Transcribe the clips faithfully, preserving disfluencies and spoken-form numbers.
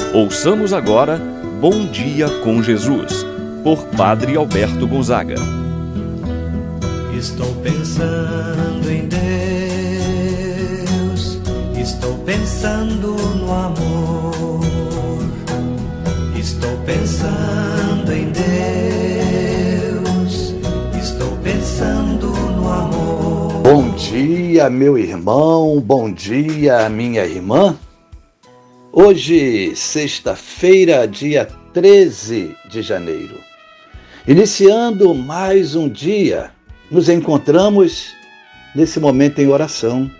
Ouçamos agora Bom Dia com Jesus, por Padre Alberto Gonzaga. Estou pensando em Deus, estou pensando no amor, estou pensando em Deus, estou pensando no amor. Bom dia, meu irmão, bom dia, minha irmã. Hoje, sexta-feira, dia treze de janeiro, iniciando mais um dia, nos encontramos nesse momento em oração.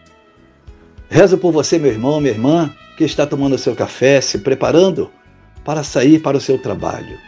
Rezo por você, meu irmão, minha irmã, que está tomando seu café, se preparando para sair para o seu trabalho.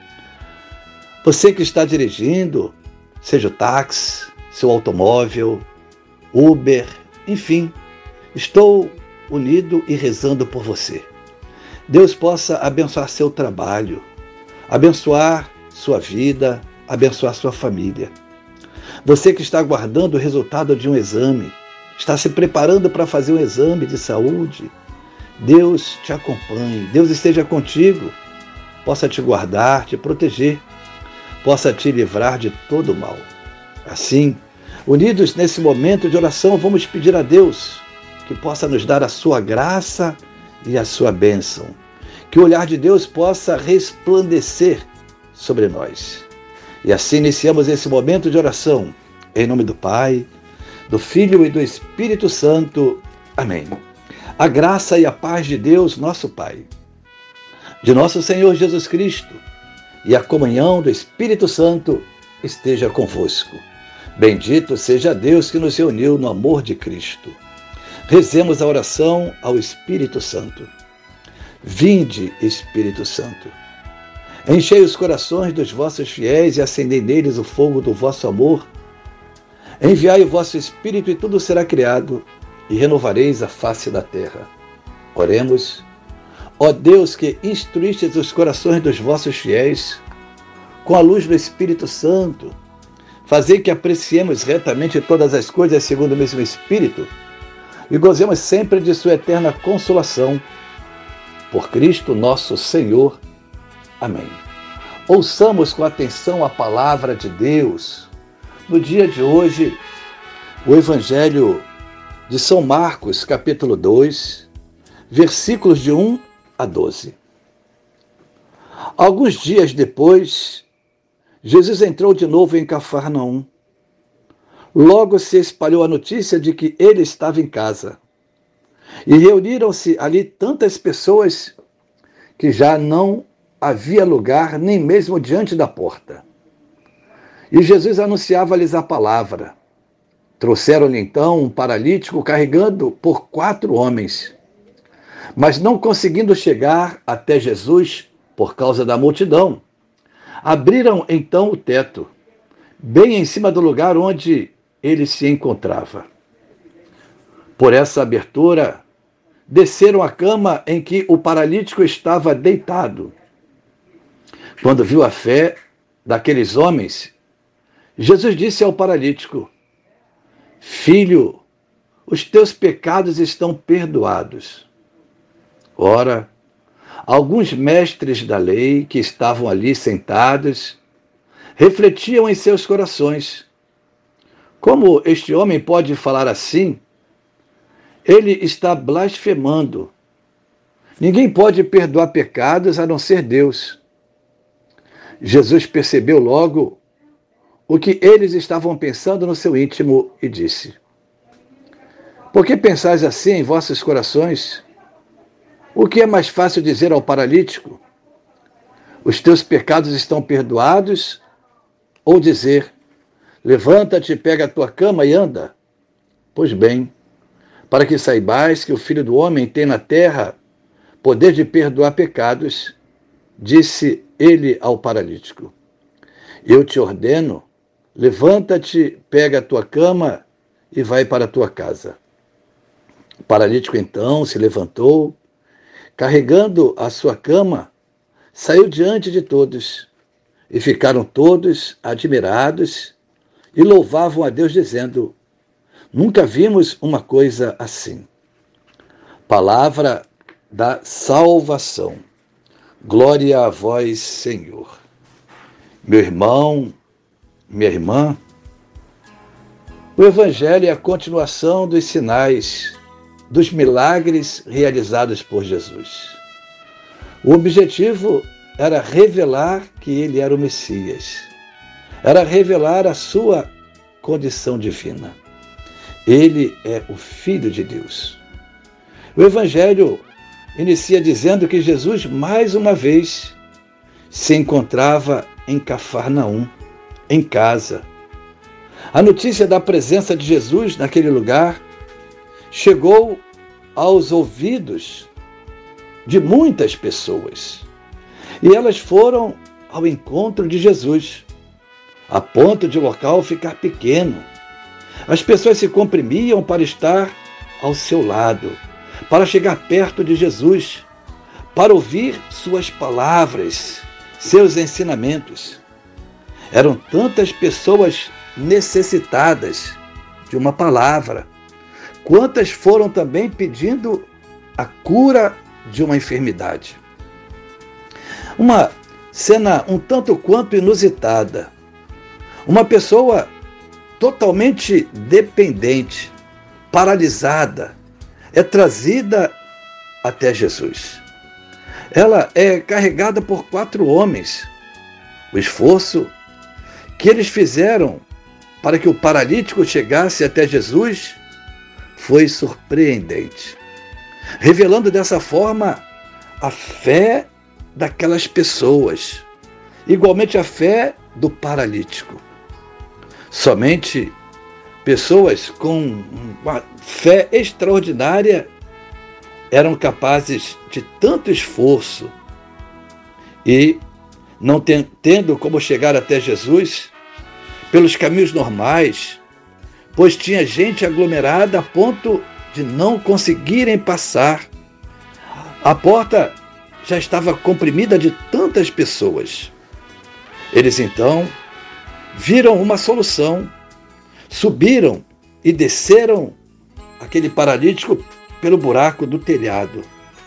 Você que está dirigindo, seja o táxi, seu automóvel, Uber, enfim, estou unido e rezando por você. Deus possa abençoar seu trabalho, abençoar sua vida, abençoar sua família. Você que está aguardando o resultado de um exame, está se preparando para fazer um exame de saúde, Deus te acompanhe, Deus esteja contigo, possa te guardar, te proteger, possa te livrar de todo o mal. Assim, unidos nesse momento de oração, vamos pedir a Deus que possa nos dar a sua graça e a sua bênção. Que o olhar de Deus possa resplandecer sobre nós. E assim iniciamos esse momento de oração. Em nome do Pai, do Filho e do Espírito Santo. Amém. A graça e a paz de Deus, nosso Pai, de nosso Senhor Jesus Cristo e a comunhão do Espírito Santo esteja convosco. Bendito seja Deus que nos reuniu no amor de Cristo. Rezemos a oração ao Espírito Santo. Vinde, Espírito Santo. Enchei os corações dos vossos fiéis e acendei neles o fogo do vosso amor. Enviai o vosso Espírito e tudo será criado, e renovareis a face da terra. Oremos. Ó Deus, que instruístes os corações dos vossos fiéis, com a luz do Espírito Santo, fazei que apreciemos retamente todas as coisas segundo o mesmo Espírito, e gozemos sempre de sua eterna consolação. Por Cristo nosso Senhor. Amém. Ouçamos com atenção a palavra de Deus. No dia de hoje, o Evangelho de São Marcos, capítulo dois, versículos de um a doze. Alguns dias depois, Jesus entrou de novo em Cafarnaum. Logo se espalhou a notícia de que ele estava em casa. E reuniram-se ali tantas pessoas que já não havia lugar nem mesmo diante da porta. E Jesus anunciava-lhes a palavra. Trouxeram-lhe então um paralítico carregando por quatro homens. Mas não conseguindo chegar até Jesus por causa da multidão, abriram então o teto, bem em cima do lugar onde ele se encontrava. Por essa abertura, desceram a cama em que o paralítico estava deitado. Quando viu a fé daqueles homens, Jesus disse ao paralítico: Filho, os teus pecados estão perdoados. Ora, alguns mestres da lei que estavam ali sentados refletiam em seus corações: como este homem pode falar assim? Ele está blasfemando. Ninguém pode perdoar pecados a não ser Deus. Jesus percebeu logo o que eles estavam pensando no seu íntimo e disse: Por que pensais assim em vossos corações? O que é mais fácil dizer ao paralítico: Os teus pecados estão perdoados? Ou dizer: Levanta-te, pega a tua cama e anda? Pois bem, para que saibais que o Filho do Homem tem na terra poder de perdoar pecados, disse ele ao paralítico: Eu te ordeno, levanta-te, pega a tua cama e vai para a tua casa. O paralítico então se levantou, carregando a sua cama, saiu diante de todos, e ficaram todos admirados e louvavam a Deus, dizendo: Nunca vimos uma coisa assim. Palavra da salvação. Glória a vós, Senhor. Meu irmão, minha irmã, o Evangelho é a continuação dos sinais, dos milagres realizados por Jesus. O objetivo era revelar que ele era o Messias, era revelar a sua condição divina. Ele é o Filho de Deus. O Evangelho inicia dizendo que Jesus, mais uma vez, se encontrava em Cafarnaum, em casa. A notícia da presença de Jesus naquele lugar chegou aos ouvidos de muitas pessoas. E elas foram ao encontro de Jesus, a ponto de o local ficar pequeno. As pessoas se comprimiam para estar ao seu lado, para chegar perto de Jesus, para ouvir suas palavras, seus ensinamentos. Eram tantas pessoas necessitadas de uma palavra, quantas foram também pedindo a cura de uma enfermidade. Uma cena um tanto quanto inusitada. Uma pessoa totalmente dependente, paralisada, é trazida até Jesus. Ela é carregada por quatro homens. O esforço que eles fizeram para que o paralítico chegasse até Jesus foi surpreendente, revelando dessa forma a fé daquelas pessoas, igualmente a fé do paralítico. Somente pessoas com uma fé extraordinária eram capazes de tanto esforço e, não tendo como chegar até Jesus pelos caminhos normais, pois tinha gente aglomerada a ponto de não conseguirem passar. A porta já estava comprimida de tantas pessoas. Eles então viram uma solução, subiram e desceram aquele paralítico pelo buraco do telhado.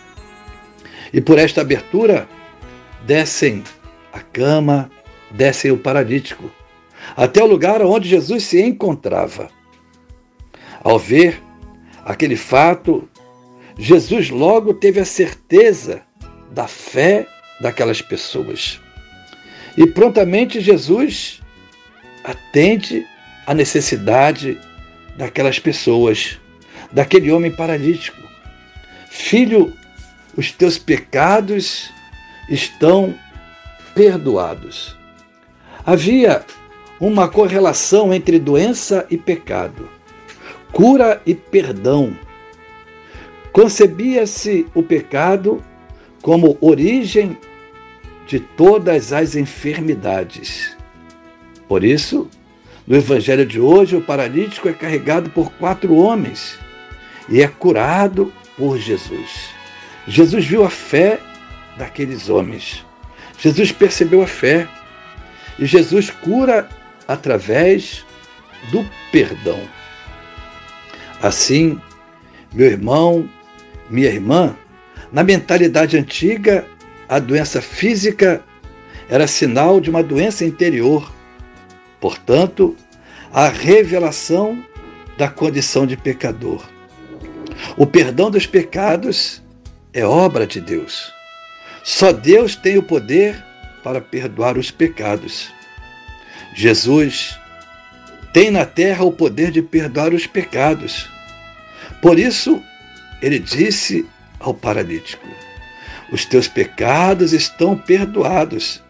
E por esta abertura descem a cama, descem o paralítico, até o lugar onde Jesus se encontrava. Ao ver aquele fato, Jesus logo teve a certeza da fé daquelas pessoas. E prontamente Jesus atende à necessidade daquelas pessoas, daquele homem paralítico. Filho, os teus pecados estão perdoados. Havia uma correlação entre doença e pecado, cura e perdão. Concebia-se o pecado como origem de todas as enfermidades. Por isso, no Evangelho de hoje, o paralítico é carregado por quatro homens e é curado por Jesus. Jesus viu a fé daqueles homens. Jesus percebeu a fé e Jesus cura através do perdão. Assim, meu irmão, minha irmã, na mentalidade antiga, a doença física era sinal de uma doença interior. Portanto, a revelação da condição de pecador. O perdão dos pecados é obra de Deus. Só Deus tem o poder para perdoar os pecados. Jesus tem na terra o poder de perdoar os pecados. Por isso, ele disse ao paralítico: os teus pecados estão perdoados.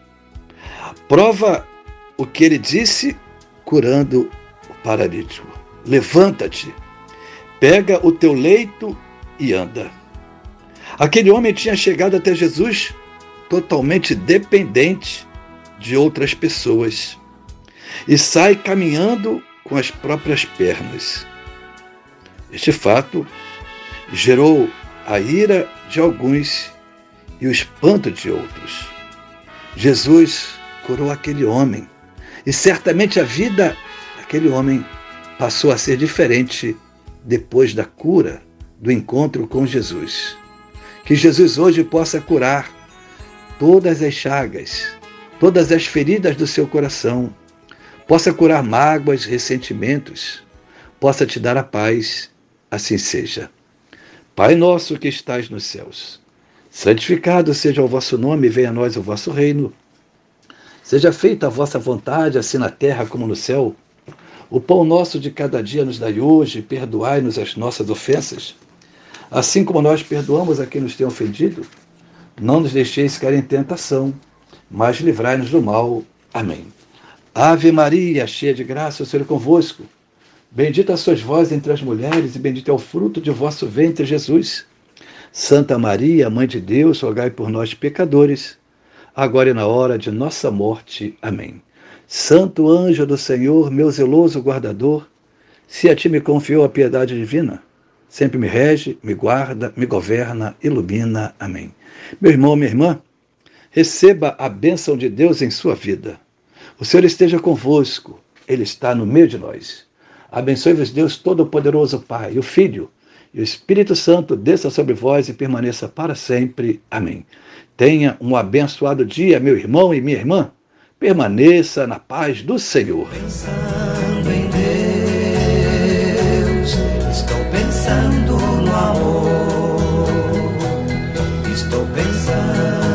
Prova o que ele disse, curando o paralítico: levanta-te, pega o teu leito e anda. Aquele homem tinha chegado até Jesus totalmente dependente de outras pessoas e sai caminhando com as próprias pernas. Este fato gerou a ira de alguns e o espanto de outros. Jesus curou aquele homem e certamente a vida daquele homem passou a ser diferente depois da cura, do encontro com Jesus. Que Jesus hoje possa curar todas as chagas, todas as feridas do seu coração, possa curar mágoas, ressentimentos, possa te dar a paz, assim seja. Pai nosso que estais nos céus, santificado seja o vosso nome, venha a nós o vosso reino. Seja feita a vossa vontade, assim na terra como no céu. O pão nosso de cada dia nos dai hoje, perdoai-nos as nossas ofensas, assim como nós perdoamos a quem nos tem ofendido. Não nos deixeis cair em tentação, mas livrai-nos do mal. Amém. Ave Maria, cheia de graça, o Senhor é convosco. Bendita sois vós entre as mulheres, e bendito é o fruto de vosso ventre, Jesus. Santa Maria, Mãe de Deus, rogai por nós, pecadores, agora e na hora de nossa morte. Amém. Santo anjo do Senhor, meu zeloso guardador, se a ti me confiou a piedade divina, sempre me rege, me guarda, me governa, ilumina. Amém. Meu irmão, minha irmã, receba a bênção de Deus em sua vida. O Senhor esteja convosco, Ele está no meio de nós. Abençoe-vos Deus Todo-Poderoso, Pai, o Filho e o Espírito Santo, desça sobre vós e permaneça para sempre. Amém. Tenha um abençoado dia, meu irmão e minha irmã. Permaneça na paz do Senhor. Pensando em Deus, estou pensando no amor, estou pensando